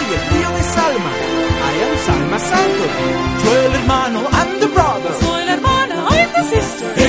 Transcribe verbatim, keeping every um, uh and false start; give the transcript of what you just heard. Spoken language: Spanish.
soy el tío de Salma. I am Salma Santos. Yo el hermano, I'm the brother. Soy la hermana, I'm the sister.